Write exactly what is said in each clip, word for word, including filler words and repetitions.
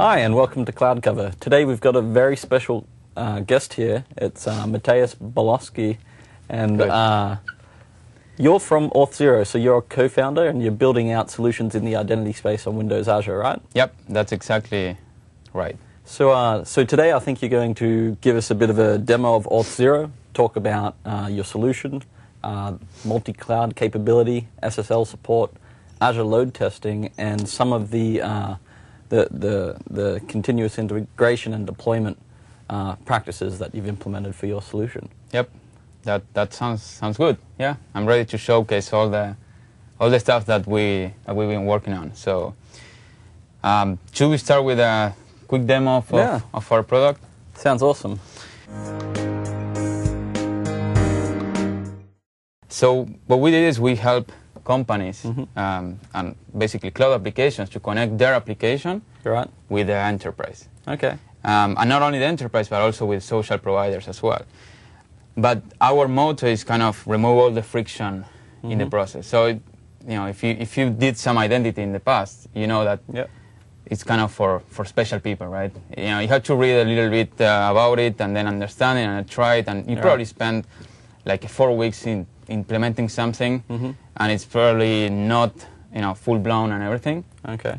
Hi, and welcome to Cloud Cover. Today we've got a very special uh, guest here. It's uh, Mateusz Bolowski, and uh, you're from Auth0, so you're a co-founder and you're building out solutions in the identity space on Windows Azure, right? Yep, that's exactly right. So, uh, so today I think you're going to give us a bit of a demo of Auth0, talk about uh, your solution, uh, multi-cloud capability, S S L support, Azure load testing, and some of the uh, the, the the continuous integration and deployment uh, practices that you've implemented for your solution. Yep, that that sounds sounds good. Yeah, I'm ready to showcase all the all the stuff that we that we've been working on. So, um, should we start with a quick demo of, yeah. of our product? Sounds awesome. So what we did is we help companies mm-hmm. um, and basically cloud applications to connect their application right. with the enterprise. Okay. Um, and not only the enterprise, but also with social providers as well. But our motto is kind of remove all the friction mm-hmm. in the process. So, it, you know, if you if you did some identity in the past, you know that yep. it's kind of for, for special people, right? You know, you have to read a little bit uh, about it and then understand it and try it, and you right. probably spend like four weeks in implementing something, mm-hmm. and it's probably not, you know, full blown and everything. Okay.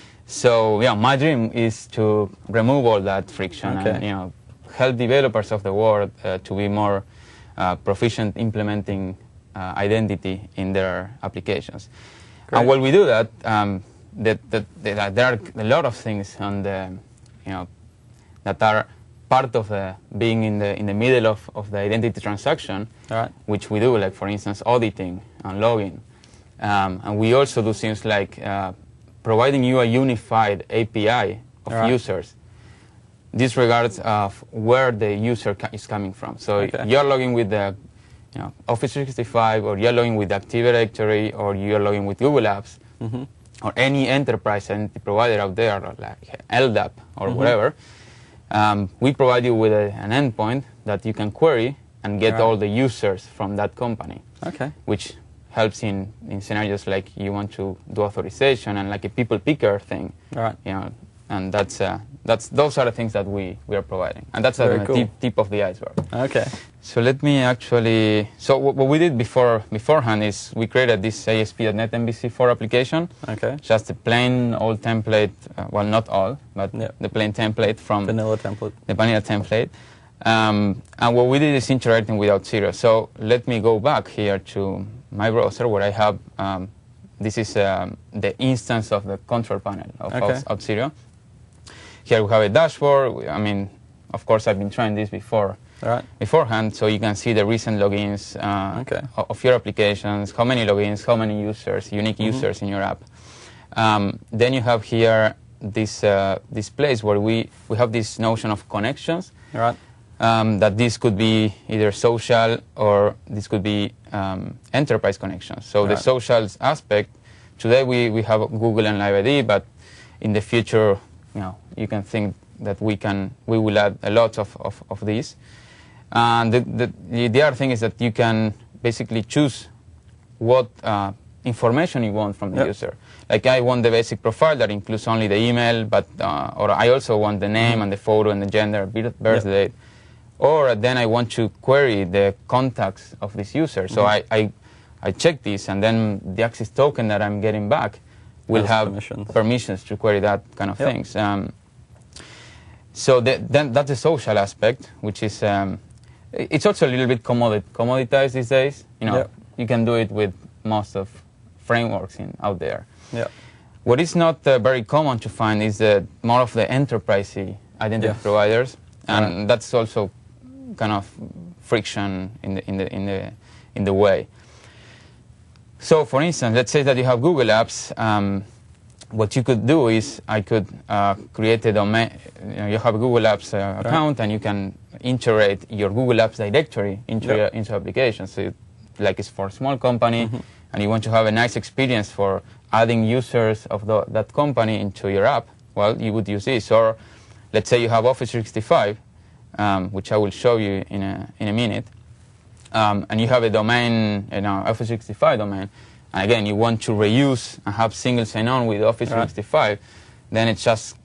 So yeah, my dream is to remove all that friction okay. and, you know, help developers of the world uh, to be more uh, proficient implementing uh, identity in their applications. Great. And while we do that, um, that, that, that there are a lot of things on the, you know, that are part of the being in the in the middle of, of the identity transaction, right. which we do, like for instance auditing and logging, um, and we also do things like uh, providing you a unified A P I of right. users. This regards of where the user ca is coming from. So okay. you're logging with the, you know, Office three sixty-five, or you're logging with Active Directory, or you're logging with Google Apps, mm-hmm. or any enterprise identity provider out there, like L D A P or mm-hmm. whatever. Um, we provide you with a, an endpoint that you can query and get right. all the users from that company. Okay. Which helps in, in scenarios like you want to do authorization and like a people picker thing. Right. You know, and that's uh, that's those are the things that we, we are providing, and that's Very the cool. tip, tip of the iceberg. Okay. So let me actually. So what, what we did before beforehand is we created this A S P dot net M V C four application. Okay. Just a plain old template. Uh, well, not all, but yep. the plain template from vanilla template. The vanilla template. Um, and what we did is interacting with Auth0. So let me go back here to my browser where I have. Um, this is um, the instance of the control panel of okay. Auth0. Here we have a dashboard. I mean, of course, I've been trying this before. Right. Beforehand, so you can see the recent logins uh, okay. of your applications, how many logins, how many users, unique mm-hmm. users in your app. Um, then you have here this uh, this place where we, we have this notion of connections. Right. Um, that this could be either social or this could be um, enterprise connections. So right. the social aspect, today we, we have Google and Live I D, but in the future, you know, you can think that we can we will add a lot of, of, of these. And the, the, the other thing is that you can basically choose what uh, information you want from the yep. user. Like I want the basic profile that includes only the email, but uh, or I also want the name mm-hmm. and the photo and the gender, birth yep. date. Or then I want to query the contacts of this user. So mm-hmm. I, I, I check this, and then the access token that I'm getting back will That's have permissions. permissions to query that kind of yep. things. Um, so the, then that's the social aspect, which is um, it's also a little bit commodit commoditized these days. You know, yep. you can do it with most of frameworks in, out there. Yep. What is not uh, very common to find is uh, more of the enterprise-y identity yes. providers, and right. that's also kind of friction in the in the in the in the way. So, for instance, let's say that you have Google Apps. Um, what you could do is I could uh, create a domain. You know, you have a Google Apps uh, account, right. and you can integrate your Google Apps directory into yep. your, into applications. So, it, like it's for a small company, mm-hmm. and you want to have a nice experience for adding users of the, that company into your app. Well, you would use this. Or let's say you have Office three sixty-five. Um, which I will show you in a in a minute, um, and you have a domain, you know, Office three sixty-five domain, and again you want to reuse and have single sign-on with Office right. three sixty-five, then it's just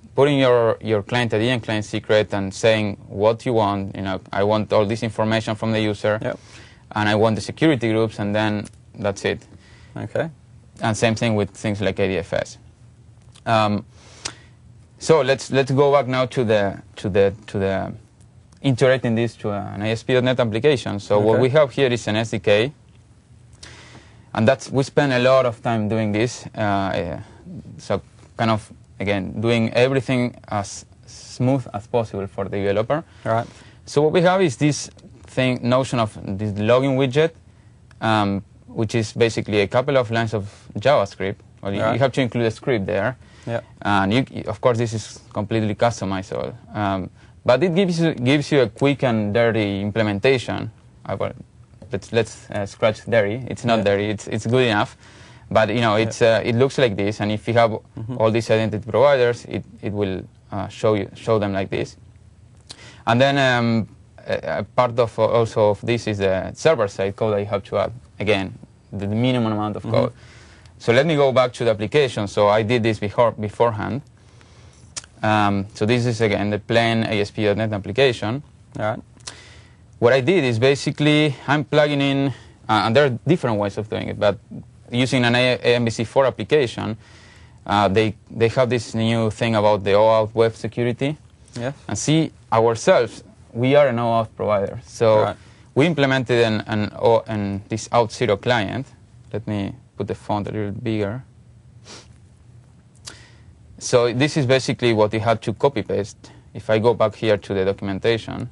putting your, your client I D and client secret and saying what you want. You know, I want all this information from the user, yep. and I want the security groups, and then that's it. Okay. And same thing with things like A D F S. Um, so let's let's go back now to the to the to the integrating this to an A S P dot net application. So okay. what we have here is an S D K, and that's we spend a lot of time doing this. Uh, so kind of again doing everything as smooth as possible for the developer. All right. So what we have is this thing notion of this login widget, um, which is basically a couple of lines of JavaScript. Well, you, right. you have to include a script there. Yeah. And you, of course, this is completely customizable. Um, but it gives you gives you a quick and dirty implementation. I will, let's let's uh, scratch dirty. It's not yeah. dirty. It's it's good enough. But you know, it's yeah. uh, it looks like this. And if you have mm-hmm. all these identity providers, it it will uh, show you show them like this. And then um, a, a part of uh, also of this is the server side code that you have to add. Again, the, the minimum amount of mm-hmm. code. So let me go back to the application. So I did this before beforehand. Um, so this is, again, the plain A S P dot net application. All right. What I did is basically I'm plugging in, uh, and there are different ways of doing it, but using an A M B C four application, uh, they, they have this new thing about the OAuth web security. Yeah. And see, ourselves, we are an OAuth provider. So right. we implemented an, an, o, an, this Auth0 client. Let me put the font a little bigger. So this is basically what you had to copy paste. If I go back here to the documentation,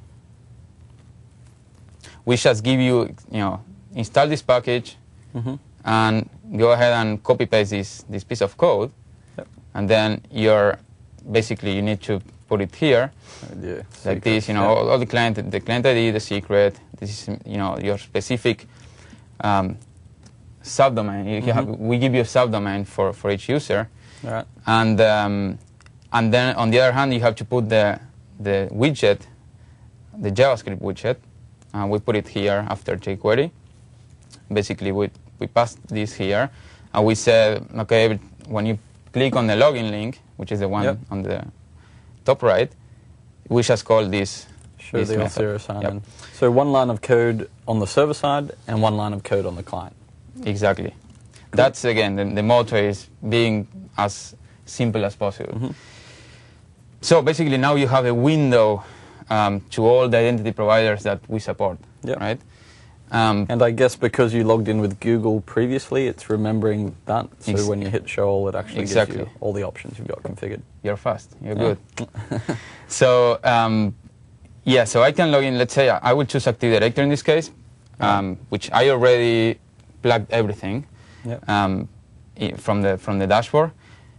we just give you, you know, install this package mm-hmm. and go ahead and copy paste this this piece of code, yep. and then you're basically you need to put it here, yeah, like secret. this. You know, yeah. all, all the client, the client I D, the secret. This is, you know, your specific um, subdomain. You mm-hmm. have, we give you a subdomain for for each user. All right. And um, and then on the other hand, you have to put the the widget, the JavaScript widget. Uh, we put it here after jQuery. Basically, we we passed this here, and we said, okay, when you click on the login link, which is the one yep. on the top right, we just call this. Show this the method. sign-in. Yep. So one line of code on the server side and one line of code on the client. Exactly. Cool. That's again the, the motto is being as simple as possible. Mm-hmm. So basically now you have a window um, to all the identity providers that we support, yep. right? Um, and I guess because you logged in with Google previously, it's remembering that. So ex- when you hit show all, it actually exactly. gives you all the options you've got configured. You're fast. You're yeah. good. So um, yeah, so I can log in. Let's say I will choose Active Directory in this case, um, yeah. which I already plugged everything yep. um, from the from the dashboard.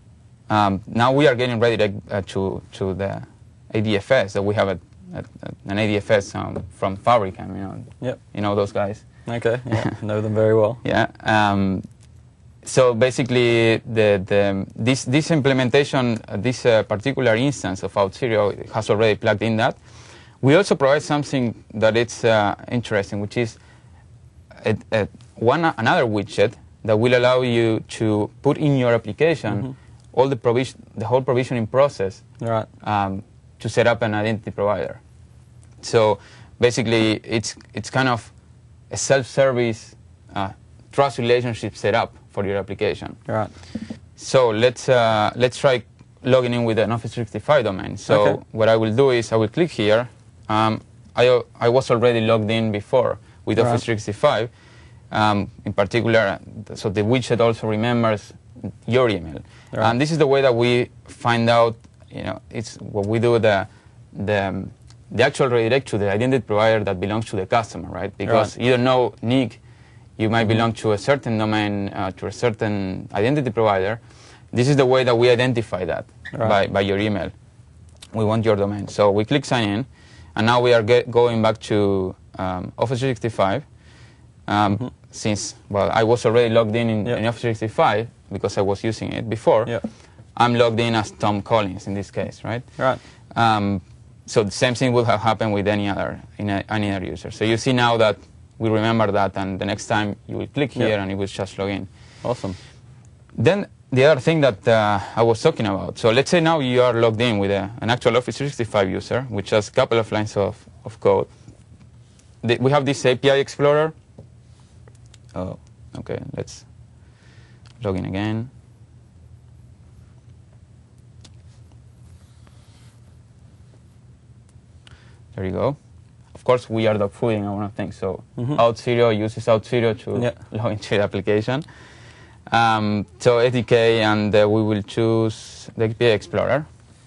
Um, now we are getting ready to, uh, to to the A D F S. So we have a, a, an A D F S um, from Fabricam, you know, yep. you know those guys. Okay, yeah, know them very well. Yeah. Um, so basically, the the this this implementation, uh, this uh, particular instance of Auth0 has already plugged in that. We also provide something that it's uh, interesting, which is a, a one another widget that will allow you to put in your application. Mm-hmm. all the provision, the whole provisioning process right. um, to set up an identity provider. So basically, it's it's kind of a self-service uh, trust relationship set up for your application. Right. So let's uh, let's try logging in with an Office three sixty-five domain. So okay. what I will do is I will click here. Um, I I was already logged in before with right. Office three sixty-five. Um, in particular, so the widget also remembers your email. Right. And this is the way that we find out, you know, it's what we do, the the, the actual redirect to the identity provider that belongs to the customer, right? Because right. you don't know Nick, you might mm-hmm. belong to a certain domain, uh, to a certain identity provider. This is the way that we identify that right. by, by your email. We want your domain. So we click sign in, and now we are get, going back to um, Office three sixty-five. Um, mm-hmm. Since, well, I was already logged in in, yep. in Office three sixty-five because I was using it before. Yep. I'm logged in as Tom Collins in this case, right? Right. Um, so the same thing would have happened with any other in a, any other user. So you see now that we remember that, and the next time you will click here yep. and it will just log in. Awesome. Then the other thing that uh, I was talking about. So let's say now you are logged in with a, an actual Office three sixty-five user, which has a couple of lines of, of code. The, we have this A P I Explorer. Oh, okay, let's log in again. There you go. Of course, we are dogfooding on one of things. So mm-hmm. Auth0 uses Auth0 to yeah. log into the application. Um, so A D K, and uh, we will choose the A P I Explorer.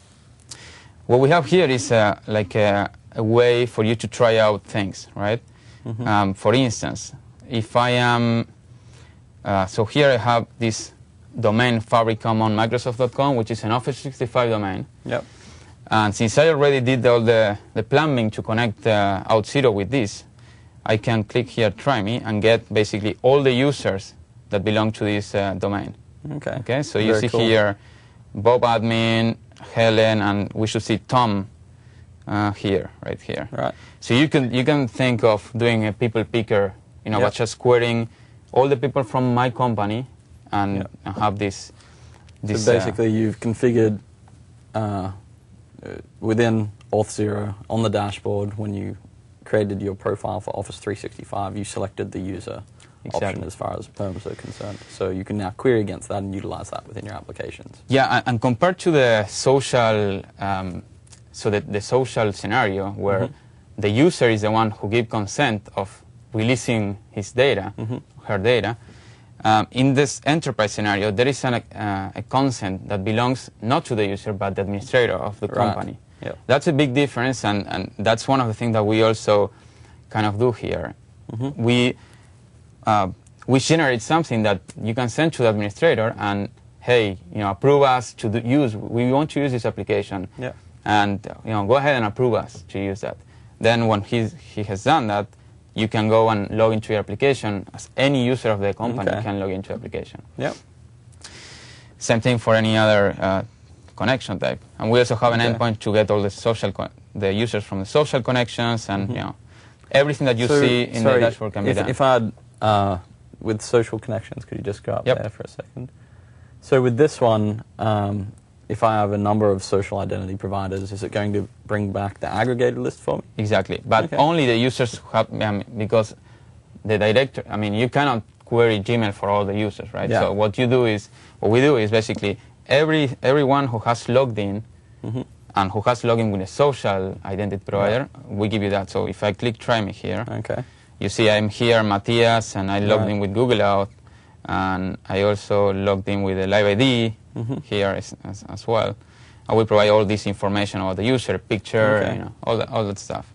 What we have here is uh, like a, a way for you to try out things, right? Mm-hmm. um, for instance, if I am, uh, so here I have this domain fabricom on Microsoft dot com, which is an Office three sixty-five domain. Yep. And since I already did all the, the plumbing to connect uh, Auth0 with this, I can click here, try me, and get basically all the users that belong to this uh, domain. Okay. Okay. So you Very see cool. here, Bob admin, Helen, and we should see Tom uh, here, right here. Right. So you can you can think of doing a people picker, you know, yep. by just querying all the people from my company and, yep. and have this. this so basically, uh, you've configured uh, within Auth0 on the dashboard when you created your profile for Office three sixty-five, you selected the user exactly. option as far as perms are concerned. So you can now query against that and utilize that within your applications. Yeah, and, and compared to the social, um, so the, the social scenario where mm-hmm. the user is the one who gives consent of releasing his data, mm-hmm. her data, um, in this enterprise scenario, there is an, uh, a consent that belongs not to the user but the administrator of the right. company. Yep. That's a big difference, and, and that's one of the things that we also kind of do here. Mm-hmm. We uh, we generate something that you can send to the administrator and, hey, you know, approve us to do, use, we want to use this application. Yep. And, you know, go ahead and approve us to use that. Then when he's, he has done that, you can go and log into your application as any user of the company okay. can log into the application. Yep. Same thing for any other uh, connection type. And we also have an okay. endpoint to get all the social, con the users from the social connections, and mm-hmm. you know, everything that you so, see in sorry, the dashboard can if, be done. If I had, uh, with social connections, could you just go up yep. there for a second? So with this one, um, if I have a number of social identity providers, is it going to bring back the aggregated list for me? Exactly, but okay. only the users who have, um, because the director, I mean, you cannot query Gmail for all the users, right? Yeah. So what you do is, what we do is basically every everyone who has logged in mm-hmm. and who has logged in with a social identity provider, right. we give you that. So if I click try me here, okay. you see I'm here, Matthias, and I logged right. in with Google Auth, and I also logged in with the Live I D mm-hmm. here as, as, as well. And we provide all this information about the user, picture, okay. you know, all that, all that stuff.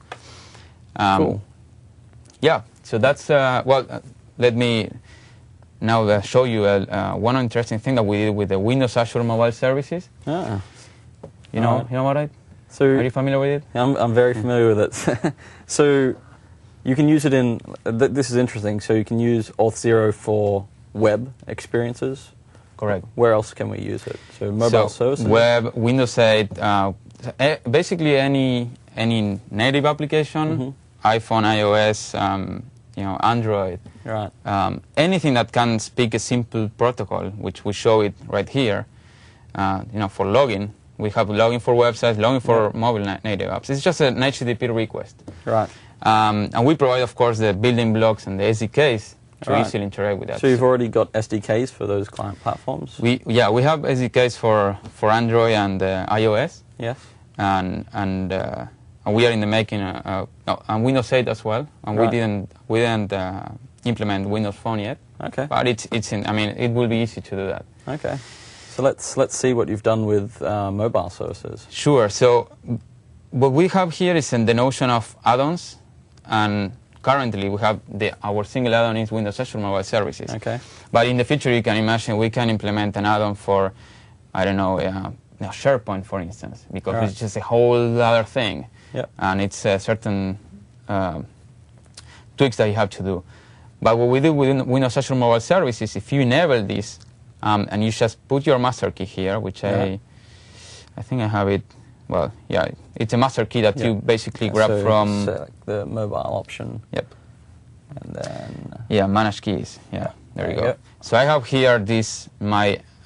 Um, cool. Yeah, so that's, uh, well, uh, let me now uh, show you uh, uh, one interesting thing that we did with the Windows Azure Mobile Services. Ah. You know, right. you know about it? So Are you familiar with it? I'm, I'm very familiar with it. So you can use it in, th this is interesting, so you can use Auth0 for web experiences. Correct. Where else can we use it? So mobile so services? Web, Windows eight, uh, basically any any native application, mm-hmm. iPhone, iOS, um, you know, Android. Right. Um, anything that can speak a simple protocol, which we show it right here. Uh, you know, for login, we have login for websites, login for yeah. mobile na native apps. It's just an H T T P request. Right. Um, and we provide, of course, the building blocks and the S D Ks to right. easily interact with that. So you've already got S D Ks for those client platforms? We yeah, we have S D Ks for for Android and uh, iOS. Yes. And and uh, and we are in the making uh, uh, no, and Windows eight as well. And right. we didn't we didn't uh, implement Windows Phone yet. Okay. But it's it's in. I mean, it will be easy to do that. Okay. So let's let's see what you've done with uh, mobile services. Sure. So what we have here is in the notion of add-ons, and currently we have the our single add-on is Windows Azure Mobile Services. Okay. But in the future, you can imagine we can implement an add-on for, I don't know, uh, SharePoint, for instance, because right. it's just a whole other thing, yep. and it's uh, certain uh, tweaks that you have to do. But what we do with Windows Azure Mobile Services, if you enable this, um, and you just put your master key here, which yeah. I, I think I have it. Well, yeah, it's a master key that yep. you basically yeah, grab so from select the mobile option. Yep. And then yeah, manage keys. Yeah, there, there you go. go. So I have here this my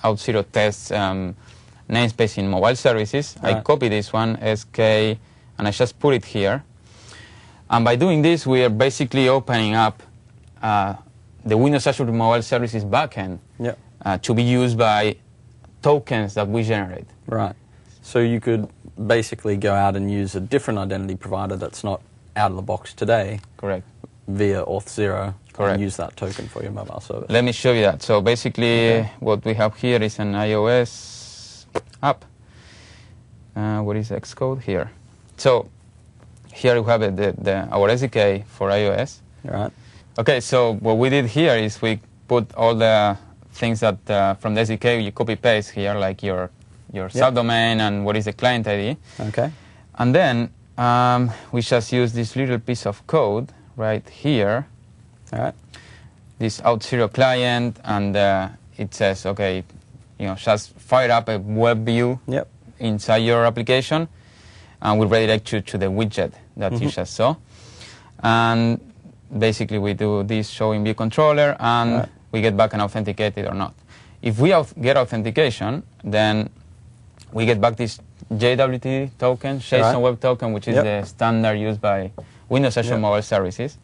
Auth0 test um, namespace in mobile services. Right. I copy this one, S K, and I just put it here. And by doing this, we are basically opening up uh, the Windows Azure Mobile Services backend Yep. uh, to be used by tokens that we generate. Right. So you could basically go out and use a different identity provider that's not out of the box today Correct. via Auth0 Correct. and use that token for your mobile service. Let me show you that. So basically, Okay. what we have here is an iOS app. Uh, what is Xcode here? So here we have it, the, the, our S D K for iOS. Right. Okay, so what we did here is we put all the things that uh, from the S D K you copy paste here, like your your Yep. subdomain and what is the client I D. Okay. And then um, we just use this little piece of code right here, All right. this Auth0 client, and uh, it says, okay, you know, just fire up a web view Yep. inside your application, and we redirect you to the widget that Mhm. you just saw. And basically we do this showing view controller, and Right. we get back an authenticated or not. If we auth get authentication, then we get back this J W T token, JSON Right. Web Token, which is Yep. the standard used by Windows Azure Yep. Mobile Services.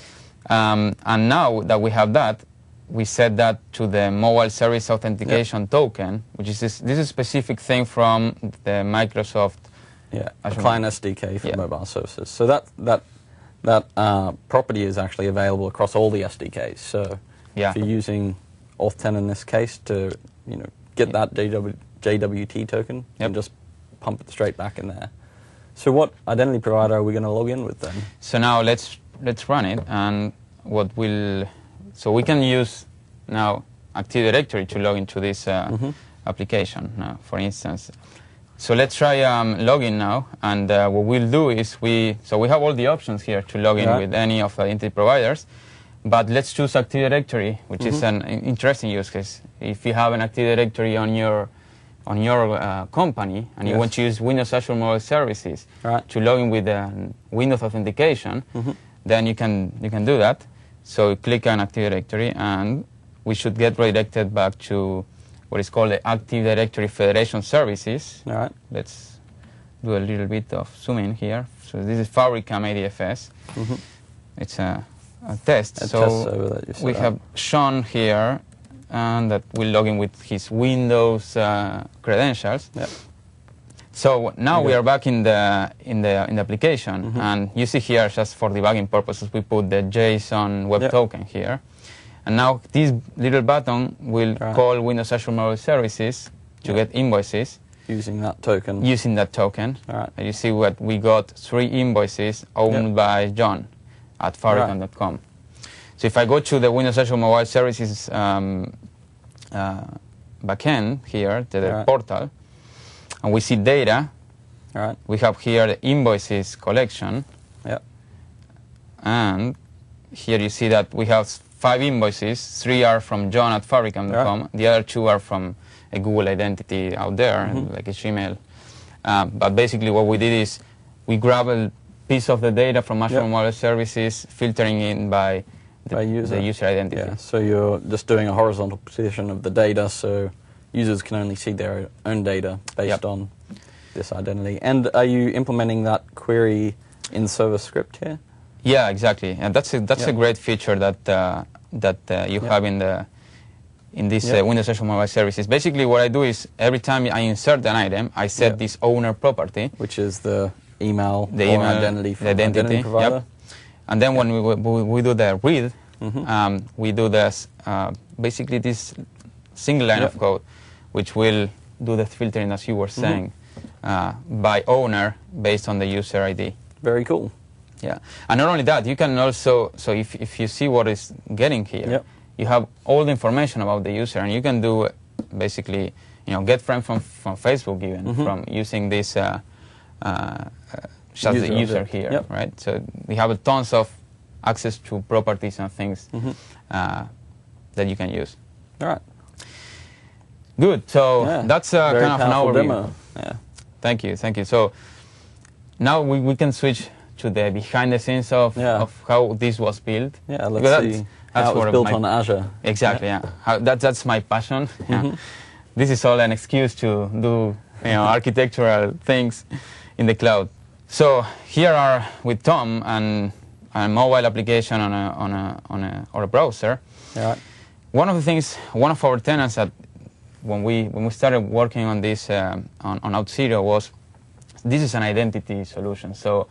Um, and now that we have that, we set that to the Mobile Service Authentication Yep. token, which is this, this is a specific thing from the Microsoft. Yeah. A Azure client Mobile. S D K for Yeah. mobile services. So that that that uh, property is actually available across all the S D Ks. So Yeah. if you're using Auth ten in this case to you know get Yeah. that J W, J W T token Yep. and just pump it straight back in there. So what identity provider are we going to log in with then? So now let's let's run it, and what will so we can use now Active Directory to log into this uh, Mhm. application. Now, for instance, so let's try um, login now, and uh, what we'll do is we so we have all the options here to log in Right. with any of the identity providers, but let's choose Active Directory, which is Mhm. an in- interesting use case. If you have an Active Directory on your on your uh, company and you Yes. want to use Windows Azure Mobile Services Right. to log in with uh, Windows authentication, Mhm. then you can you can do that. So click on Active Directory, and we should get redirected back to what is called the Active Directory Federation Services. All right. Let's do a little bit of zoom in here. So this is Fabricam A D F S. Mhm. It's a, a test. A so test server that you set we up. have Sean here, and that will log in with his Windows uh, credentials. Yep. So now Okay. we are back in the in the in the application, Mhm. and you see here, just for debugging purposes, we put the JSON Web Yep. Token here, and now this little button will Right. call Windows Azure Mobile Services to Yep. get invoices Using that token. using that token. All right. And you see what we got: three invoices owned Yep. by John at Fabricam dot com. So if I go to the Windows Azure Mobile Services um, uh, backend here, to the Right. portal, and we see data. All right. We have here the invoices collection, Yep. and here you see that we have five invoices. Three are from John at Fabricam dot com. Right. The other two are from a Google identity out there, Mhm. like a Gmail. Um, but basically what we did is we grab a piece of the data from Azure Yep. Mobile Services, filtering in by the, By user. the user identity. Yeah. So you're just doing a horizontal position of the data, so users can only see their own data based Yep. on this identity. And are you implementing that query in server script here? Yeah, exactly, and that's a, that's Yep. a great feature that uh, that uh, you Yep. have in the in this Yep. uh, Windows Azure Mobile Services. Basically, what I do is every time I insert an item, I set Yep. this owner property, Which is the email the or email identity from the identity, identity provider. Yep. And then when we, we we do the read, Mhm. um, we do this uh, basically this single line Yep. of code, which will do the filtering as you were Mhm. saying uh, by owner based on the user I D. Very cool. Yeah, and not only that, you can also, so if, if you see what is getting here, Yep. you have all the information about the user, and you can do basically, you know, get friends from, from Facebook even, Mhm. from using this, uh, uh, uh, just User the user object. here, Yep. right? So we have a tons of access to properties and things Mhm. uh, that you can use. All right. Good, so Yeah. that's uh, Very kind of an powerful overview. demo. Yeah. Thank you, thank you. So now we, we can switch to the behind the scenes of, Yeah. of how this was built. Yeah. Let's Because see that's- how that's it was sort of built my- on Azure. Exactly, yeah. How, that, that's my passion. Yeah. Mhm. this is all an excuse to do you know, architectural things in the cloud. So here are with Tom and a mobile application on a on a on a or a browser. Right. One of the things, one of our tenants that when we when we started working on this uh, on on Auth0 was this is an identity solution. So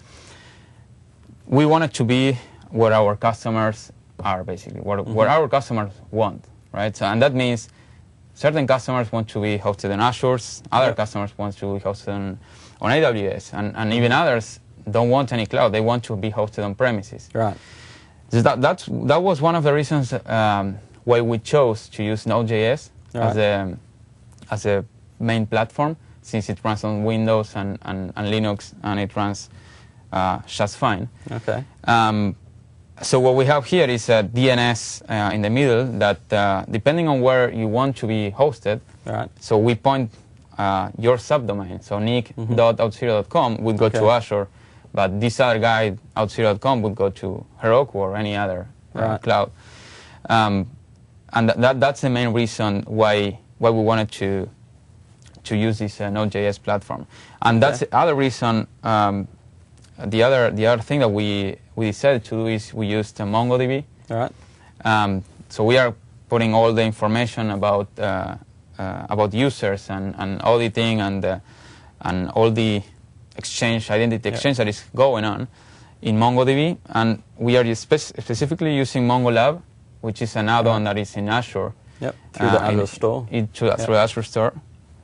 we wanted to be where our customers are, basically where mm-hmm. where our customers want, right? So and that means certain customers want to be hosted in Azure, other yep. customers want to be hosted on, on A W S, and, and even others don't want any cloud. They want to be hosted on premises. Right. So that, that's, that was one of the reasons um, why we chose to use Node.js right. as, a, as a main platform, since it runs on Windows and, and, and Linux, and it runs uh, just fine. Okay. Um, So what we have here is a D N S uh, in the middle that, uh, depending on where you want to be hosted, right. so we point uh, your subdomain. So nick dot auth0 dot com would go okay. to Azure, but this other guy, auth0 dot com, would go to Heroku or any other uh, right. cloud. Um, and th that that's the main reason why why we wanted to to use this uh, Node.js platform. And okay. that's the other reason. Um, the other the other thing that we we decided to do is we used uh, MongoDB. All right. Um, so we are putting all the information about uh, uh, about users and, and auditing and uh, and all the exchange identity exchange yep. that is going on in MongoDB, and we are spe specifically using MongoLab, which is an add-on that is in Azure. Yep. Through uh, the Azure in, Store. In, through, yep. through Azure Store.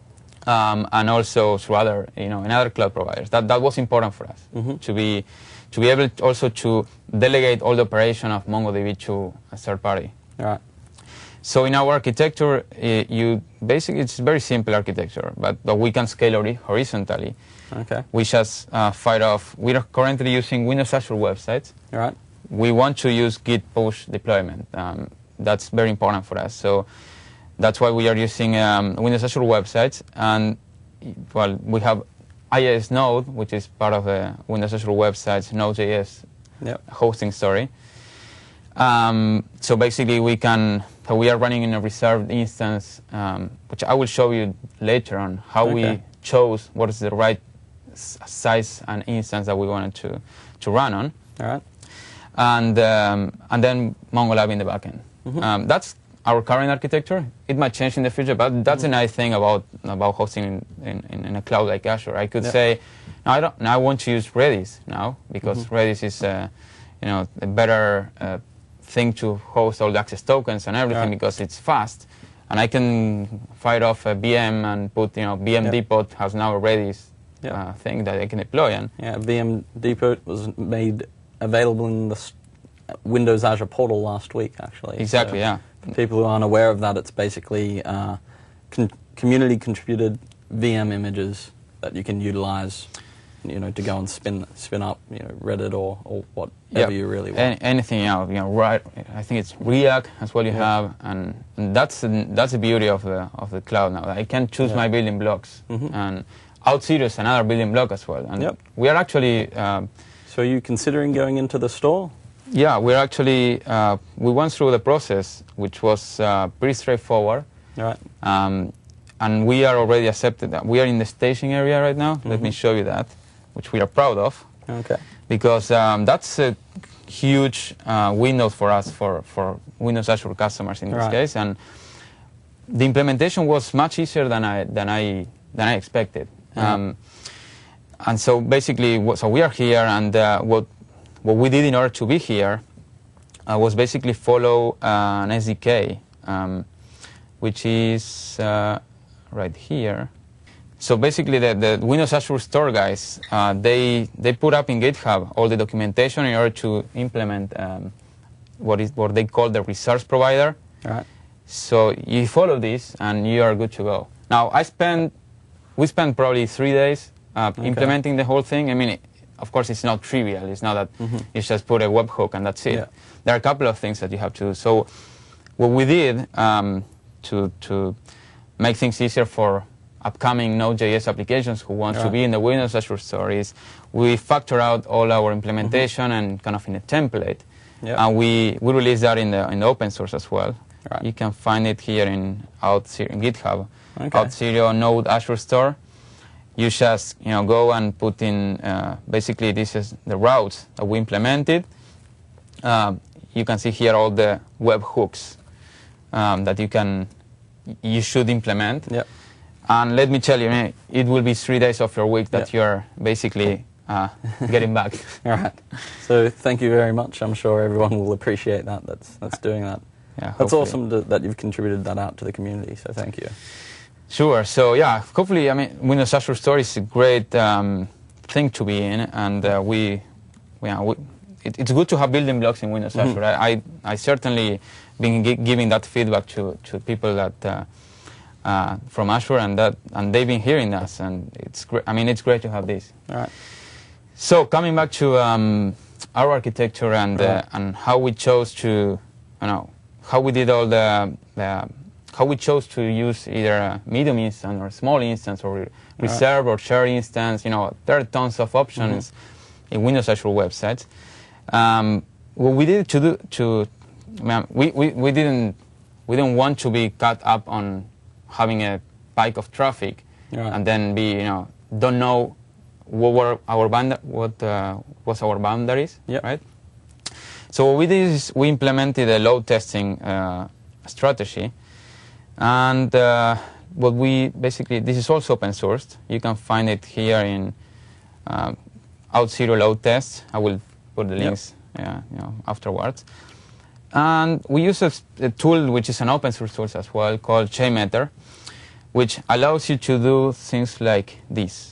Um, and also through other, you know, in other cloud providers. That that was important for us mm-hmm. to be to be able to also to delegate all the operation of MongoDB to a third party. Right. So in our architecture, uh, you basically it's very simple architecture, but, but we can scale it horizontally. Okay. We just uh, fire off. We are currently using Windows Azure websites. Right. We want to use Git push deployment. Um, that's very important for us. So. That's why we are using um, Windows Azure websites, and well, we have I I S Node, which is part of the Windows Azure websites Node.js yep. hosting story. Um, so basically, we can. So we are running in a reserved instance, um, which I will show you later on how okay. we chose what is the right size and instance that we wanted to to run on. All right. And um, and then MongoLab in the backend. Mm-hmm. um, that's our current architecture. It might change in the future, but that's mm-hmm. a nice thing about about hosting in, in, in a cloud like Azure. I could yeah. say, no, I don't. Now I want to use Redis now because mm-hmm. Redis is, uh, you know, a better uh, thing to host all the access tokens and everything yeah. because it's fast, and I can fire off a V M and put, you know, V M yeah. Depot has now a Redis yeah. uh, thing that I can deploy. And yeah, V M Depot was made available in the Windows Azure portal last week, actually. Exactly. So yeah. For people who aren't aware of that, it's basically uh, con community contributed V M images that you can utilize, you know, to go and spin spin up, you know, Reddit or, or whatever yep. you really want. Any, anything else, you know, right? I think it's React as well. You yep. have, and, and that's the, that's the beauty of the of the cloud now. I can choose yep. my building blocks, mm-hmm. and Auth0 is another building block as well. And yep. we are actually. Um, so, are you considering going into the store? Yeah, we're actually, uh, we went through the process, which was uh, pretty straightforward. Right. Um, and we are already accepted. We are in the staging area right now. Mm-hmm. Let me show you that, which we are proud of. Okay. Because um, that's a huge uh, window for us, for, for Windows Azure customers in this right. case. And the implementation was much easier than I, than I, than I expected. Mm-hmm. um, and so basically, so we are here, and uh, what What we did in order to be here uh, was basically follow uh, an S D K, um, which is uh, right here. So basically, the, the Windows Azure Store guys, uh, they they put up in GitHub all the documentation in order to implement um, what is what they call the resource provider. All right. So you follow this, and you are good to go. Now, I spent we spent probably three days uh, okay. implementing the whole thing. I mean. It, Of course, it's not trivial. It's not that mm-hmm. you just put a webhook and that's it. Yeah. There are a couple of things that you have to do. So what we did um, to, to make things easier for upcoming Node.js applications who want right. to be in the Windows Azure Store is we factor out all our implementation mm-hmm. and kind of in a template. Yep. And we, we release that in the, in the open source as well. Right. You can find it here in Auth0 in GitHub. Okay. Auth0 Node Azure Store. You just you know go and put in uh, basically this is the routes that we implemented. Uh, you can see here all the web hooks um, that you can you should implement. Yep. And let me tell you, it will be three days of your week that Yep. you're basically uh, getting back. All right. So thank you very much. I'm sure everyone will appreciate that. That's that's doing that. Yeah, That's hopefully. awesome to, that you've contributed that out to the community. So thank you. Sure. So yeah, hopefully, I mean, Windows Azure Store is a great um, thing to be in, and uh, we, yeah, we, it, it's good to have building blocks in Windows Mm-hmm. Azure. I, I, I certainly been gi giving that feedback to to people that uh, uh, from Azure, and that and they've been hearing us, and it's great. I mean, it's great to have this. All right. So coming back to um, our architecture and uh, Right. and how we chose to, you know, how we did all the, the how we chose to use either a medium instance or a small instance or reserve or share instance. You know, there are tons of options mm-hmm. in Windows Azure websites. Um, what we did to do to, man, we, we, we didn't we didn't want to be caught up on having a spike of traffic Right. and then be you know don't know what were our band what uh, was our boundaries, Yep. right? So what we did is we implemented a load testing uh, strategy, and uh, what we basically, this is also open sourced. You can find it here in um, Auth0 load tests. I will put the links yeah, you know, afterwards. And we use a, a tool which is an open source tool as well called JMeter, which allows you to do things like this.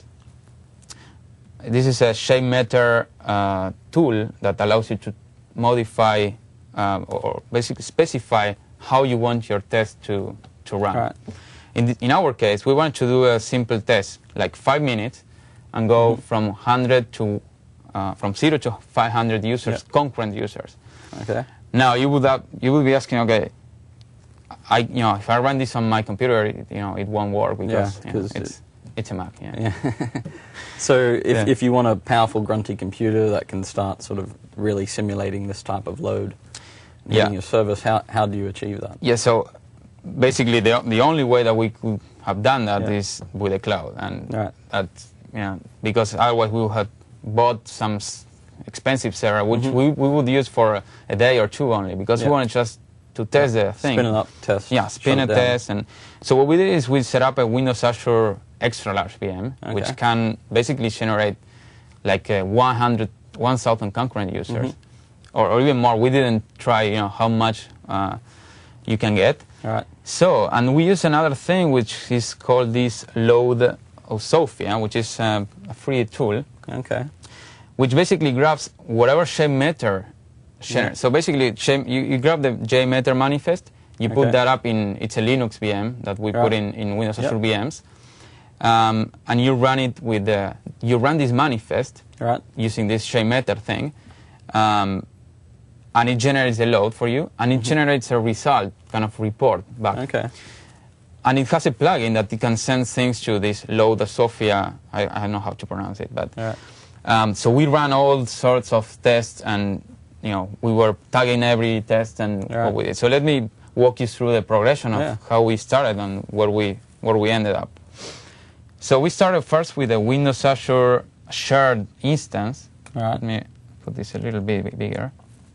This is a JMeter uh, tool that allows you to modify um, or basically specify how you want your test to, to run. Right. In, the, in our case, we want to do a simple test, like five minutes, and go Mm-hmm. from one hundred to, uh, from zero to five hundred users, Yeah. concurrent users. Okay. Now you would have, you would be asking, okay, I you know if I run this on my computer, it, you know it won't work because Yeah, you know, 'cause it's it- it's a Mac. Yeah. Yeah. So if, Yeah. if you want a powerful grunty computer that can start sort of really simulating this type of load and Yeah. having your service, how, how do you achieve that? Yeah. So basically, the the only way that we could have done that Yeah. is with the cloud, and Right. that's yeah because otherwise we would have bought some s- expensive server which Mhm. we, we would use for a day or two only because Yeah. we wanted just to test the thing. Spin it up, test. Yeah, spin a shut it down. test. And so what we did is we set up a Windows Azure extra large V M, Okay. which can basically generate like uh, one hundred, one thousand concurrent users, Mhm. or, or even more. We didn't try, you know, how much uh, you can get. All right. So, and we use another thing which is called this Load of Sophia, which is uh, a free tool, Okay. which basically grabs whatever JMeter generates. Yeah. So basically, J, you, you grab the JMeter manifest, you put Okay. that up in, it's a Linux V M that we Right. put in, in Windows Azure Yep. V Ms, um, and you run it with the, you run this manifest All right. using this JMeter thing, um, and it generates a load for you, and it generates a result, kind of report back. Okay. And it has a plugin that it can send things to this Load of Sophia. I, I don't know how to pronounce it, but All right. um, so we ran all sorts of tests, and you know we were tagging every test and Right. what we did. So let me walk you through the progression of Yeah. how we started and where we where we ended up. So we started first with a Windows Azure shared instance. All right. Let me put this a little bit bigger.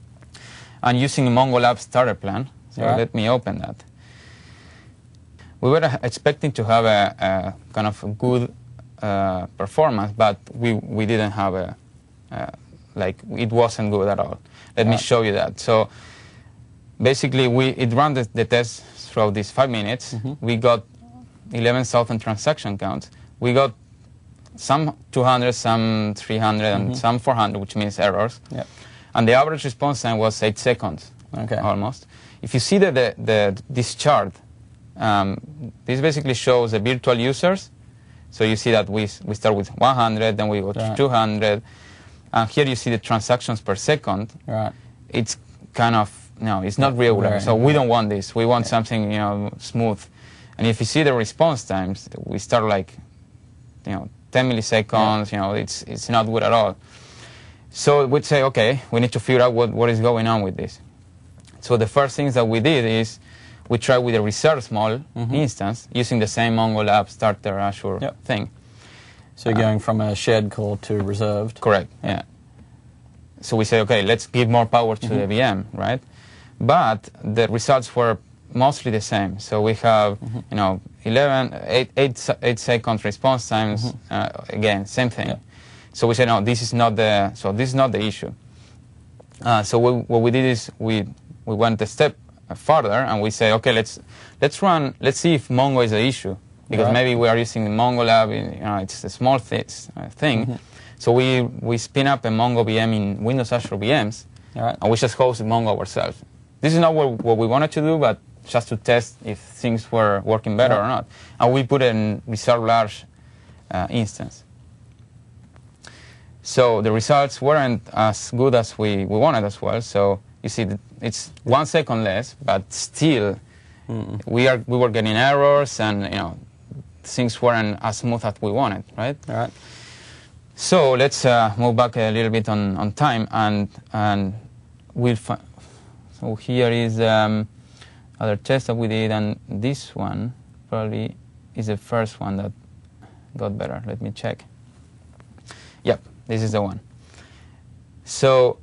And using MongoLab starter plan. So Right. let me open that. We were uh, expecting to have a, a kind of a good uh, performance, but we we didn't have a uh, like it wasn't good at all. Let me Right. show you that. So basically, we it ran the, the test throughout these five minutes. Mhm. We got eleven thousand transaction counts. We got some two hundred, some three hundred, and Mhm. some four hundred, which means errors. Yep. And the average response time was eight seconds, Okay. almost. If you see the, the, the this chart, um, this basically shows the virtual users. So you see that we we start with one hundred, then we go to Right. two hundred, and here you see the transactions per second. All right. It's kind of no, it's not regular. Right. So we don't want this. We want Yeah. something you know smooth. And if you see the response times, we start like you know ten milliseconds. You know, it's it's not good at all. So we'd say, okay, we need to figure out what, what is going on with this. So the first things that we did is we try with a reserved small Mhm. instance using the same Mongo Lab Starter Azure Yep. thing. So you're going from a shared core to reserved. Correct, yeah. So we say, okay, let's give more power to Mhm. the V M, right? But the results were mostly the same. So we have, Mhm. you know, eleven, eight, eight, se- eight second response times. Mhm. Uh, again, same thing. Yeah. So we said, no, this is not the. So this is not the issue. Uh, so we, what we did is we we went a step further and we say, okay, let's let's run. Let's see if Mongo is the issue, because Right. maybe we are using the Mongo Lab. In, you know, it's a small th- uh, thing. Mhm. So we we spin up a Mongo V M in Windows Azure V Ms, All right. and we just hosted Mongo ourselves. This is not what, what we wanted to do, but just to test if things were working better Yeah. or not. And we put it in reserve large uh, instance. So the results weren't as good as we, we wanted as well. So you see, that it's one second less, but still Mm. we are we were getting errors, and you know things weren't as smooth as we wanted, right? All right. So let's uh, move back a little bit on, on time, and and we'll find. So here is um, other test that we did, and this one probably is the first one that got better. Let me check. Yep, this is the one. So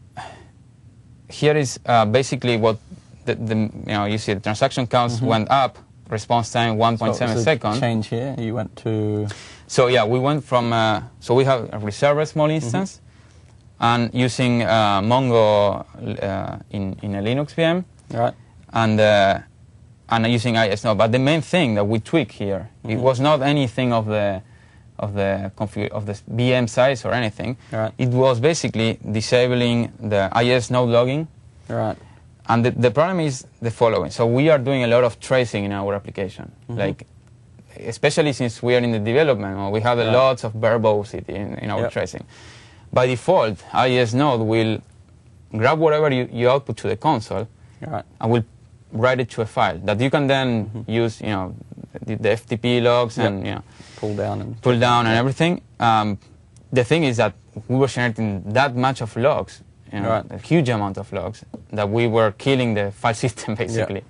here is uh, basically what the, the you know you see the transaction counts Mhm. went up, response time one point So seven it was a seconds. change here. You went to. So yeah, we went from, uh, so we have a reserved small instance, Mm-hmm. and using uh, Mongo uh, in, in a Linux V M, All right. and uh, and using I S Node. But the main thing that we tweak here, it Mhm. was not anything of the of the config of the V M size or anything. All right. It was basically disabling the I S Node logging. All right. And the, the problem is the following. So we are doing a lot of tracing in our application, Mhm. like especially since we are in the development, uh, we have a Right. lot of verbosity in, in our Yep. tracing. By default, I S Node will grab whatever you, you output to the console All right. and will write it to a file that you can then Mhm. use, you know, the, the F T P logs Yep. and you know Pull down and. pull down and Yeah. everything. Um, the thing is that we were generating that much of logs, you know, Right. a huge amount of logs, that we were killing the file system basically.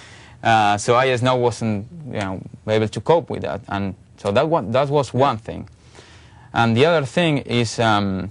Uh, so I S Node wasn't you know, able to cope with that, and so that one, that was Yeah. one thing. And the other thing is um,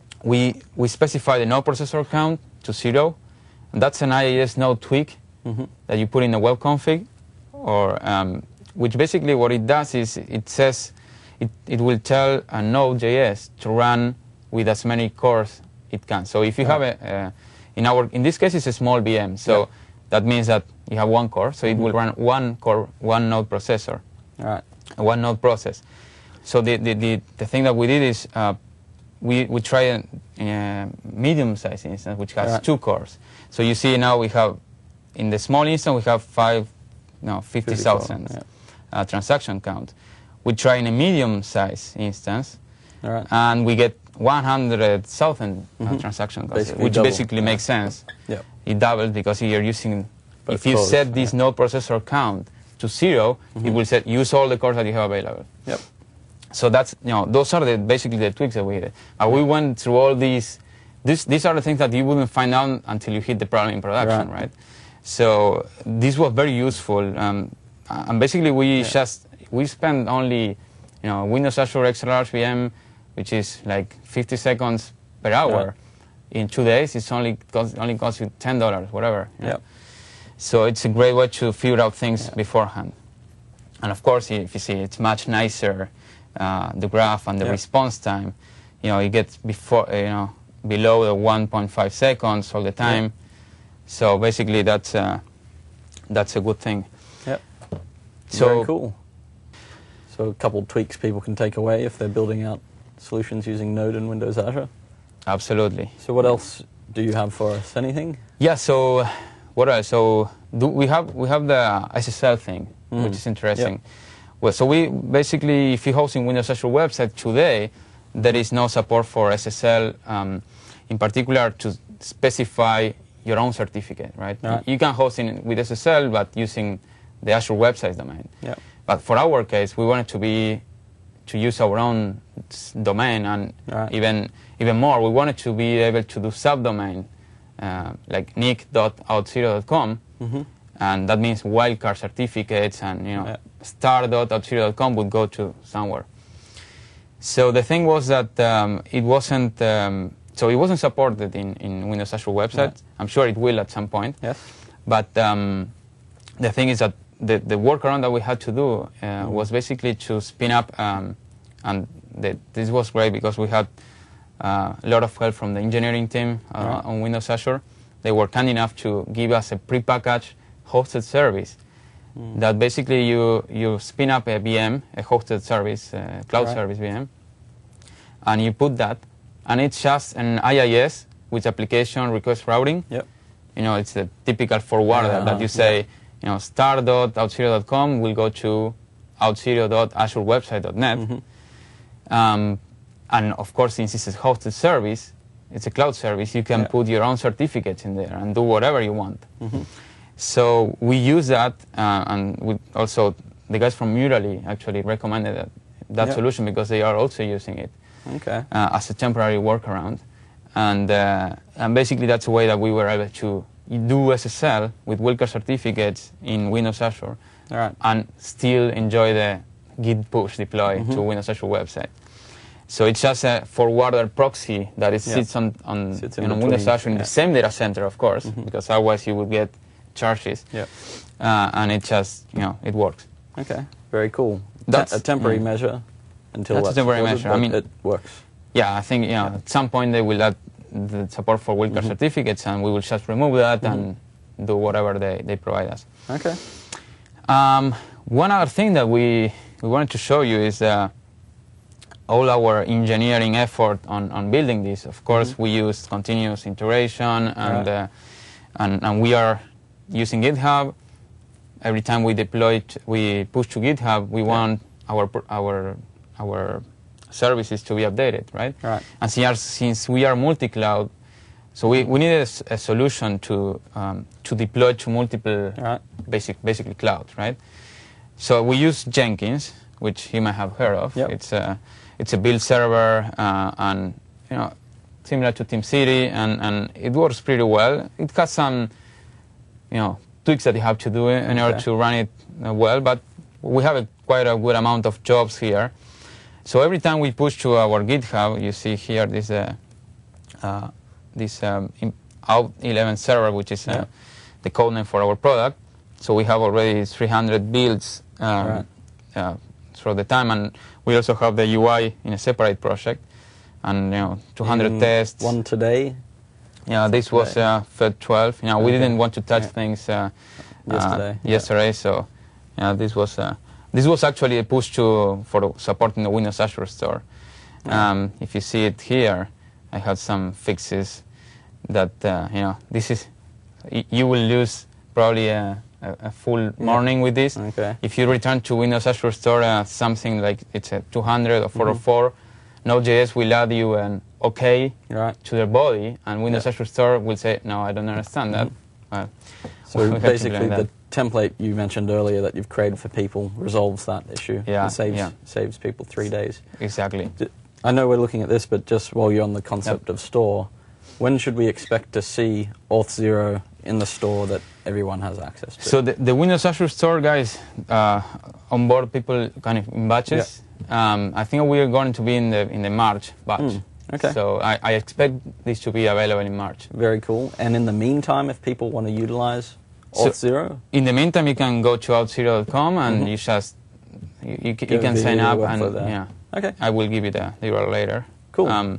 we we specify the node processor count to zero, and that's an I S Node tweak Mhm. that you put in the web config, or um, which basically what it does is it says it, it will tell a Node.js to run with as many cores it can. So if you have a, uh, in our in this case it's a small V M, so Yeah. that means that you have one core, so it Mhm. will run one core, one node processor, All right. one node process. So the the the, the thing that we did is uh, we we try a uh, medium-sized instance which has Right. two cores. So you see now we have in the small instance we have five, no, fifty thousand Yeah. uh, transaction count. We try in a medium-sized instance, All right. and we get one hundred thousand uh, Mhm. transaction counts, Basically which double. basically Yeah. makes sense. Yep. It doubles because you're using. Both if you cores, set this yeah. node processor count to zero, it Mhm. will set use all the cores that you have available. Yep. So that's you know those are the basically the tweaks that we did. Uh, we went through all these. This, these are the things that you wouldn't find out until you hit the problem in production, Right. right? So this was very useful. Um, and basically we Yeah. just we spend only you know Windows Azure X L R V M, which is like fifty seconds per hour. Right. In two days, it's only cost, only costs you ten dollars, whatever. you know. Yep. So it's a great way to figure out things Yeah. beforehand. And of course, if you see, it's much nicer, uh, the graph and the Yeah. response time. You know, it gets before, uh, you know, below the one point five seconds all the time. Yeah. So basically, that's uh, that's a good thing. Yep. So Very cool. So a couple of tweaks people can take away if they're building out solutions using Node and Windows Azure. absolutely. So what else do you have for us? Anything? Yeah. So what else? So do we have we have the S S L thing, Mm. which is interesting. Well, so we basically, if you host in Windows Azure website today, there is no support for S S L, um, in particular to specify your own certificate, right? Right. You can host in with S S L, but using the Azure website domain. Yep. But for our case, we wanted to be to use our own s- domain, and Right. even even more, we wanted to be able to do subdomain, uh, like nick dot out zero dot com, Mm-hmm. and that means wildcard certificates, and you know, yeah. star dot auth zero dot com would go to somewhere. So the thing was that um, it wasn't um, so it wasn't supported in, in Windows Azure websites. Yeah. I'm sure it will at some point. Yes. But um, the thing is that the, the workaround that we had to do uh, mm. was basically to spin up, um, and the, this was great because we had uh, a lot of help from the engineering team uh, right. on Windows Azure. They were kind enough to give us a prepackaged hosted service mm. that basically you, you spin up a V M, a hosted service, uh, cloud right. service V M, and you put that, and it's just an I I S with application request routing. Yep. You know, it's the typical forwarder yeah, that you say, yeah. you know, star dot auth zero dot com will go to auth zero dot azure website dot net. Mm-hmm. um, and of course, since it's a hosted service, it's a cloud service, you can yeah. put your own certificates in there and do whatever you want. Mm-hmm. So we use that, uh, and we also, the guys from Murally actually recommended that, that yeah. solution because they are also using it okay. uh, as a temporary workaround. And, uh, and basically that's a way that we were able to do S S L with wildcard certificates in Windows Azure All right. and still enjoy the Git push deploy mm-hmm. to Windows Azure website. So it's just a forwarder proxy that it sits yeah. on, on sits you know, Windows Azure in yeah. the same data center, of course, mm-hmm. because otherwise you would get charges. Yeah. Uh, and it just, you know, it works. Okay, very cool. That's a temporary mm. measure until that's a temporary measure. I mean, it works. Yeah, I think you know, yeah. at some point they will add the support for wildcard mm-hmm. certificates, and we will just remove that mm-hmm. and do whatever they, they provide us. Okay. Um, one other thing that we, we wanted to show you is uh, all our engineering effort on, on building this. Of course, mm-hmm. we use continuous integration, and, right. uh, and and we are using GitHub. Every time we deploy, it, we push to GitHub, we yeah. want our our our services to be updated, right? Right. And since, since we are multi-cloud, so we, we needed a, a solution to um, to deploy to multiple right. basic basically clouds, right? So we use Jenkins, which you might have heard of. Yep. It's a it's a build server, uh, and you know, similar to TeamCity, and and it works pretty well. It has some, you know, tweaks that you have to do in okay. order to run it uh, well, but we have a, quite a good amount of jobs here. So every time we push to our GitHub, you see here this uh, uh, this um, auth eleven server, which is uh, yeah. the code name for our product. So we have already three hundred builds um, right. uh, throughout the time, and we also have the U I in a separate project, and you know, two hundred in tests. One today. Yeah, this today. was uh, Fed twelve. You know, okay. we didn't want to touch yeah. things uh, yesterday. Uh, yesterday, yeah. so yeah, this was. Uh, This was actually a push to for supporting the Windows Azure Store. Yeah. Um, if you see it here, I have some fixes that uh, you know. This is y you will lose probably a, a, a full yeah. morning with this. Okay. If you return to Windows Azure Store, uh, something like it's a two hundred or four oh four, mm-hmm. Node.js will add you an OK right. to their body, and Windows yeah. Azure Store will say, no, I don't understand that. Mm-hmm. uh, so basically, the template you mentioned earlier that you've created for people resolves that issue. Yeah, it saves yeah. saves people three days. Exactly. I know we're looking at this, but just while you're on the concept yep. of store, when should we expect to see auth zero in the store that everyone has access to? So the, the Windows Azure Store, guys, uh, onboard people kind of in batches. Yep. Um, I think we are going to be in the in the March batch. Mm, okay. So I, I expect this to be available in March. Very cool. And in the meantime, if people want to utilize auth zero? So in the meantime, you can go to auth zero dot com and mm-hmm. you just you, you, you can sign up, and yeah, okay. I will give you the U R L later. Cool. Um,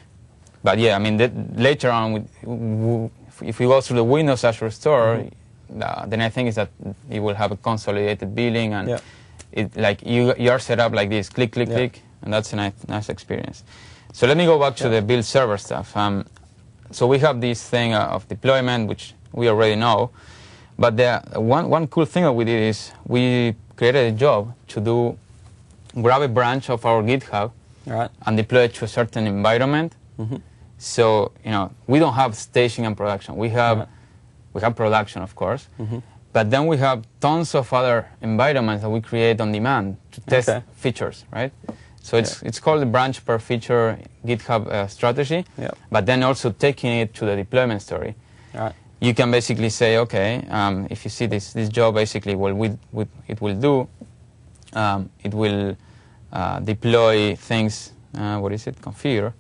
but yeah, I mean, the, later on, we, we, if we go through the Windows Azure Store, mm-hmm. uh, the nice thing is that you will have a consolidated billing, and yeah. it like you you are set up like this: click, click, yeah. click, and that's a nice nice experience. So let me go back to yeah. the build server stuff. Um, so we have this thing uh, of deployment, which we already know. But the one one cool thing that we did is we created a job to do grab a branch of our GitHub right. and deploy it to a certain environment. Mm-hmm. So you know we don't have staging and production. We have right. we have production, of course, mm-hmm. but then we have tons of other environments that we create on demand to test okay. features, right? So it's yeah. it's called the branch per feature GitHub uh, strategy. Yep. But then also taking it to the deployment story. Right. you can basically say, okay, um, if you see this this job, basically, what we, we, it will do, um, it will uh, deploy things. Uh, what is it? Configure.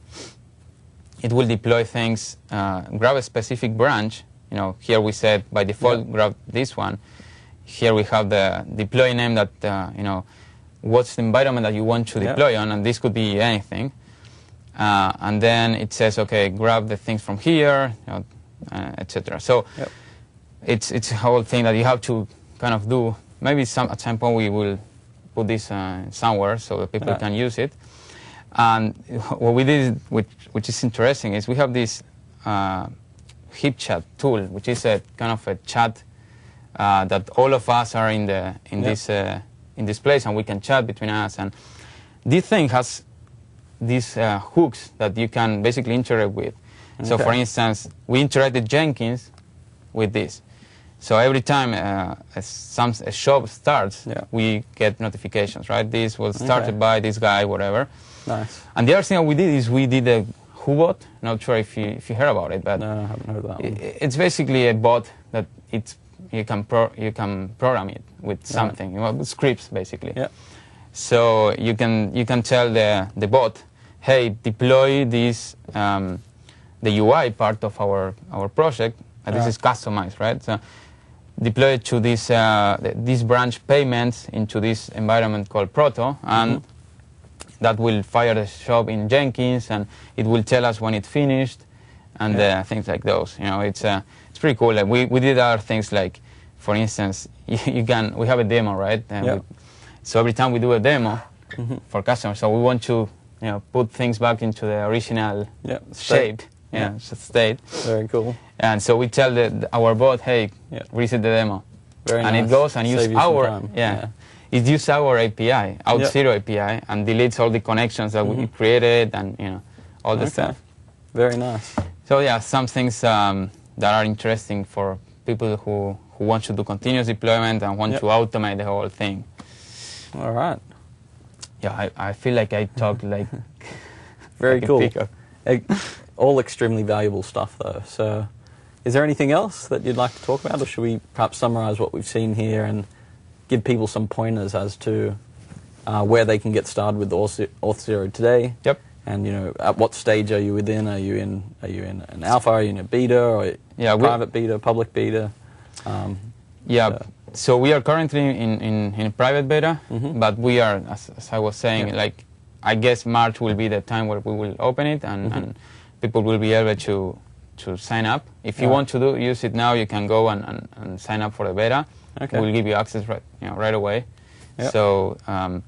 It will deploy things. Uh, grab a specific branch. You know, here we said by default yep. grab this one. Here we have the deploy name that uh, you know what's the environment that you want to deploy yep. on, and this could be anything. Uh, and then it says, okay, grab the things from here, you know, uh, et cetera. So yep. it's it's a whole thing that you have to kind of do. Maybe some at some point we will put this uh, somewhere so that people yeah. can use it. And what we did, which which is interesting, is we have this uh, HipChat tool, which is a kind of a chat uh, that all of us are in the in yep. this uh, in this place, and we can chat between us. And this thing has these uh, hooks that you can basically interact with. Okay. So, for instance, we interacted Jenkins with this. So every time uh, a, some, a shop starts, yeah. we get notifications, right? This was started okay. by this guy, whatever. Nice. And the other thing that we did is we did a Whobot. Not sure if you if you heard about it, but no, I haven't heard that one. It, it's basically a bot that it's you can pro, you can program it with something, right. you know, scripts basically. Yeah. So you can you can tell the the bot, hey, deploy this um, the U I part of our our project. And this right. is customized, right? So deploy it to this uh, this branch payments into this environment called Proto, and mm-hmm. that will fire the shop in Jenkins, and it will tell us when it finished, and yeah. uh, things like those. You know, it's uh, it's pretty cool. Like we we did other things like, for instance, you, you can we have a demo, right? And yeah. we, so every time we do a demo mm-hmm. for customers, so we want to you know put things back into the original yeah. shape, yeah, yeah. state. Very cool. And so we tell the, the, our bot, hey, yeah. reset the demo. Very and nice. it goes and uses our yeah, yeah, it uses our A P I, Auth0 yep. A P I, and deletes all the connections that mm-hmm. we created, and you know all the okay. stuff. Very nice. So yeah, some things um, that are interesting for people who who want to do continuous deployment and want yep. to automate the whole thing. All right. Yeah, I, I feel like I talk like very like cool. All extremely valuable stuff, though. So. Is there anything else that you'd like to talk about, or should we perhaps summarize what we've seen here and give people some pointers as to uh, where they can get started with Auth0 today? Yep. And you know, at what stage are you within? Are you in? Are you in an alpha? Are you in a beta? Or yeah, private beta, public beta? Um, yeah. So. so we are currently in in, in private beta, mm-hmm. but we are, as, as I was saying, yeah. like I guess March will be the time where we will open it, and, mm-hmm. and people will be able to. to sign up. If you right. want to do use it now, you can go and, and, and sign up for the beta. Okay. We'll give you access right you know right away. Yep. So, um,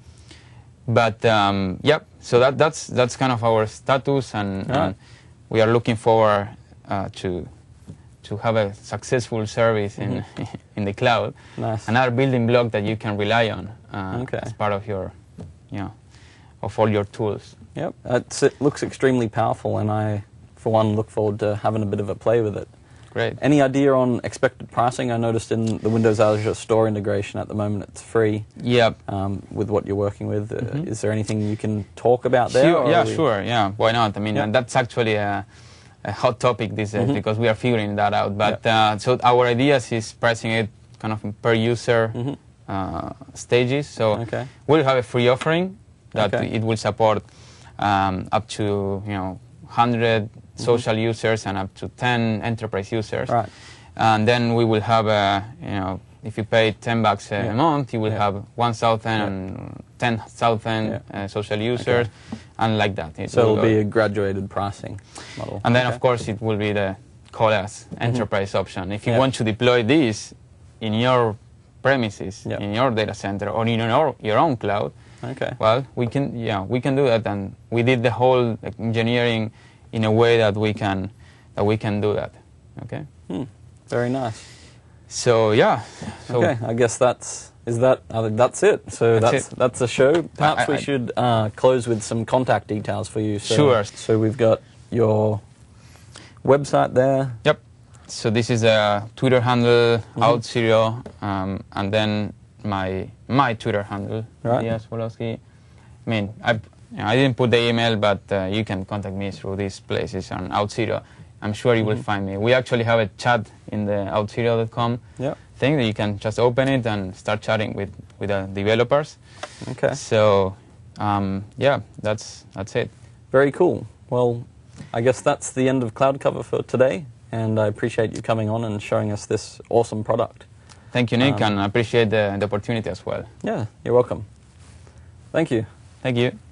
but um, yep. So that that's that's kind of our status, and, right. and we are looking forward uh, to to have a successful service in mm-hmm. in the cloud. Nice. Another building block that you can rely on uh, okay. as part of your, you know, of all your tools. Yep. It's, it looks extremely powerful, and I. For one, look forward to having a bit of a play with it. Great. Any idea on expected pricing? I noticed in the Windows Azure Store integration at the moment it's free. Yep. Um, with what you're working with, mm-hmm. uh, is there anything you can talk about there? Sure, yeah, sure. Yeah, why not? I mean, yep. and that's actually a, a hot topic these days mm-hmm. because we are figuring that out. But yep. uh, so our ideas is pricing it kind of in per user mm-hmm. uh, stages. So okay. we'll have a free offering that okay. it will support um, up to you know one hundred social mm-hmm. users and up to ten enterprise users. Right. And then we will have a, you know, if you pay ten bucks a yeah. month, you will yeah. have one thousand yeah. and ten thousand yeah. uh, social users, okay. and like that. It so it'll go. be a graduated pricing model. And then, okay. of course, it will be the Coalesce mm-hmm. enterprise option. If you yeah. want to deploy this in your premises, yeah. in your data center, or in your, your own cloud, okay. well, we can, yeah, we can do that. And we did the whole like, engineering in a way that we can that we can do that. Okay. Hmm. Very nice. So yeah. So okay. I guess that's is that. I think that's it. So that's that's it. that's the show. Perhaps I, I, we should uh, close with some contact details for you. So, sure. So we've got your website there. Yep. So this is a Twitter handle, mm-hmm. Auth0, um, and then my my Twitter handle, right. Yes, Wolowski. I mean, I you know, I didn't put the email, but uh, you can contact me through these places on Auth0. I'm sure you mm-hmm. will find me. We actually have a chat in the auth zero dot com Yeah. thing that you can just open it and start chatting with with the developers. Okay. So um, yeah, that's that's it. Very cool. Well, I guess that's the end of Cloud Cover for today, and I appreciate you coming on and showing us this awesome product. Thank you, Nick, Um, and I appreciate the, the opportunity as well. Yeah, you're welcome. Thank you. Thank you.